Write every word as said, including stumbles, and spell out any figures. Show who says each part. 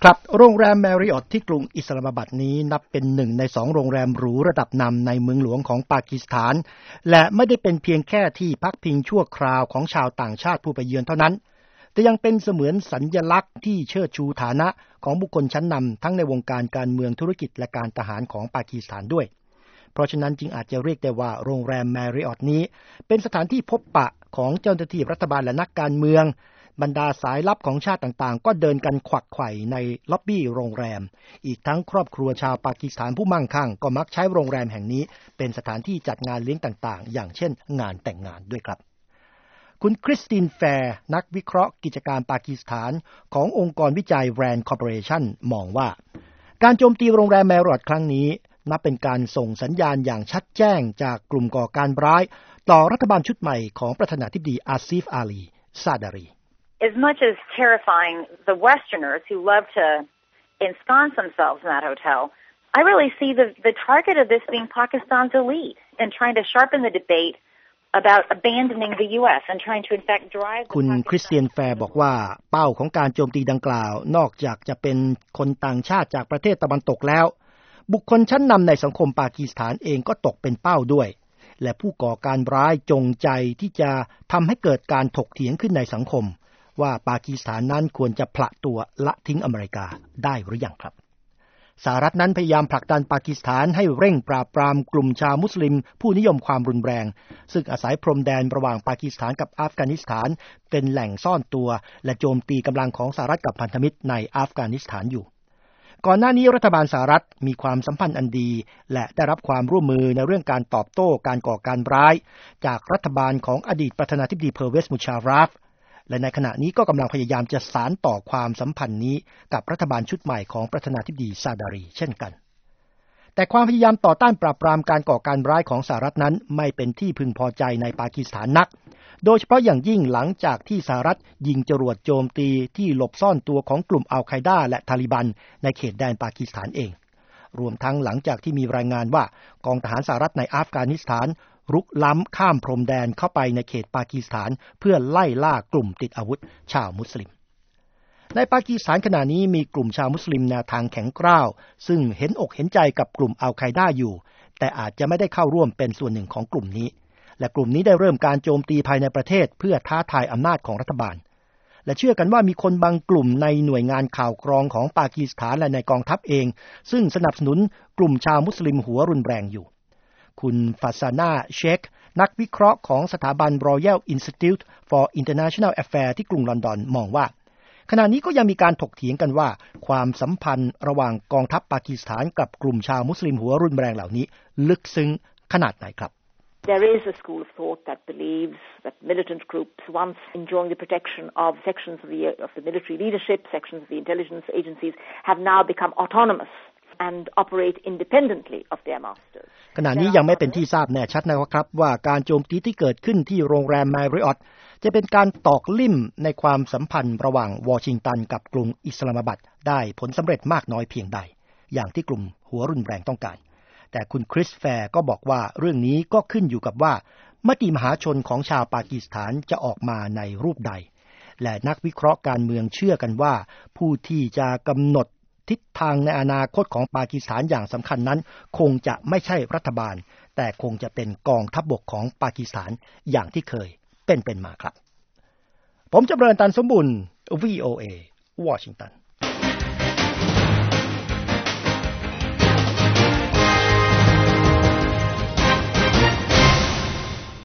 Speaker 1: ครับโรงแรมแมริออตที่กรุงอิสลามบัดนี้นับเป็นหนึ่งในสองโรงแรมหรูระดับนำในเมืองหลวงของปากีสถานและไม่ได้เป็นเพียงแค่ที่พักพิงชั่วคราวของชาวต่างชาติผู้ไปเยือนเท่านั้นแต่ยังเป็นเสมือนสัญลักษณ์ที่เชิดชูฐานะของบุคคลชั้นนำทั้งในวงการการเมืองธุรกิจและการทหารของปากีสถานด้วยเพราะฉะนั้นจึงอาจจะเรียกได้ว่าโรงแรมแมริออตนี้เป็นสถานที่พบปะของเจ้าหน้าที่รัฐบาลและนักการเมืองบรรดาสายลับของชาติต่างๆก็เดินกันขวักไขว่ในล็อบบี้โรงแรมอีกทั้งครอบครัวชาวปากีสถานผู้มั่งคั่งก็มักใช้โรงแรมแห่งนี้เป็นสถานที่จัดงานเลี้ยงต่างๆอย่างเช่นงานแต่งงานด้วยครับคุณคริสตินแฟร์นักวิเคราะห์กิจการปากีสถานขององค์กรวิจัย Rand Corporation มองว่าการโจมตีโรงแรมแมริออตครั้งนี้นับเป็นการส่งสัญญาณอย่างชัดแจ้งจากกลุ่มก่อการร้ายต่อรัฐบาลชุดใหม่ของประธานาธิบดีอาซีฟอาลีซาดารี
Speaker 2: As much as terrifying the Westerners who love to ensconce themselves in that hotel, I really see the, the target of this being Pakistan's elite and trying to sharpen the debate about abandoning the U S and trying to in fact drive
Speaker 1: คุณคริสเตียนแฟร์บอกว่าเป้าของการโจมตีดังกล่าวนอกจากจะเป็นคนต่างชาติจากประเทศตะวันตกแล้วบุคคลชั้นนำในสังคมปากีสถานเองก็ตกเป็นเป้าด้วยและผู้ก่อการร้ายจงใจที่จะทำให้เกิดการถกเถียงขึ้นในสังคมว่าปากีสถานนั้นควรจะผละตัวละทิ้งอเมริกาได้หรือยังครับสหรัฐนั้นพยายามผลักดันปากีสถานให้เร่งปราบปรามกลุ่มชาวมุสลิมผู้นิยมความรุนแรงซึ่งอาศัยพรมแดนระหว่างปากีสถานกับอัฟกานิสถานเป็นแหล่งซ่อนตัวและโจมตีกำลังของสหรัฐกับพันธมิตรในอัฟกานิสถานอยู่ก่อนหน้านี้รัฐบาลสหรัฐมีความสัมพันธ์อันดีและได้รับความร่วมมือในเรื่องการตอบโต้การก่อการร้ายจากรัฐบาลของอดีตประธานาธิบดีเพอร์เวซ มุชาราฟและในขณะนี้ก็กำลังพยายามจะสานต่อความสัมพันธ์นี้กับรัฐบาลชุดใหม่ของประธานาธิบดีซาดารีเช่นกันแต่ความพยายามต่อต้านปราบปรามการก่อการร้ายของสหรัฐนั้นไม่เป็นที่พึงพอใจในปากีสถานนักโดยเฉพาะอย่างยิ่งหลังจากที่สหรัฐยิงจรวดโจมตีที่หลบซ่อนตัวของกลุ่มอัลไคดาและตาลิบันในเขตแดนปากีสถานเองรวมทั้งหลังจากที่มีรายงานว่ากองทหารสหรัฐในอัฟกานิสถานรุกล้ำข้ามพรมแดนเข้าไปในเขตปากีสถานเพื่อไล่ล่ากลุ่มติดอาวุธชาวมุสลิมในปากีสถานขณะนี้มีกลุ่มชาวมุสลิมแนวทางแข็งกร้าวซึ่งเห็นอกเห็นใจกับกลุ่มอัลไคดาอยู่แต่อาจจะไม่ได้เข้าร่วมเป็นส่วนหนึ่งของกลุ่มนี้และกลุ่มนี้ได้เริ่มการโจมตีภายในประเทศเพื่อท้าทายอำนาจของรัฐบาลและเชื่อกันว่ามีคนบางกลุ่มในหน่วยงานข่าวกรองของปากีสถานและในกองทัพเองซึ่งสนับสนุนกลุ่มชาวมุสลิมหัวรุนแรงอยู่คุณฟาซานาเชคนักวิเคราะห์ของสถาบัน Royal Institute for International Affairs ที่กรุงลอนดอนมองว่าขณะนี้ก็ยังมีการถกเถียงกันว่าความสัมพันธ์ระหว่างกองทัพปากีสถานกับกลุ่มชาวมุสลิมหัวรุนแรงเหล่านี้ลึกซึ้งขนาดไหนครับ
Speaker 3: There is a school of thought that believes that militant groups, once enjoying the protection of sections of the, of the military leadership, sections of the intelligence agencies, have now become autonomous and operate independently of their masters.
Speaker 1: ขณะนี้ยังไม่เป็นที่ทราบแน่ชัดนะครับว่าการโจมตีที่เกิดขึ้นที่โรงแรมแมริออตจะเป็นการตอกลิ่มในความสัมพันธ์ระหว่างวอชิงตันกับกรุงอิสลามบัดได้ผลสำเร็จมากน้อยเพียงใดอย่างที่กลุ่มหัวรุนแรงต้องการแต่คุณคริสแฟร์ก็บอกว่าเรื่องนี้ก็ขึ้นอยู่กับว่ามติมหาชนของชาวปากีสถานจะออกมาในรูปใดและนักวิเคราะห์การเมืองเชื่อกันว่าผู้ที่จะกำหนดทิศทางในอนาคตของปากีสถานอย่างสำคัญนั้นคงจะไม่ใช่รัฐบาลแต่คงจะเป็นกองทัพบกของปากีสถานอย่างที่เคยเป็นเป็นมาครับผมจำเริญตันสมบุญ วี โอ เอ วอชิงตัน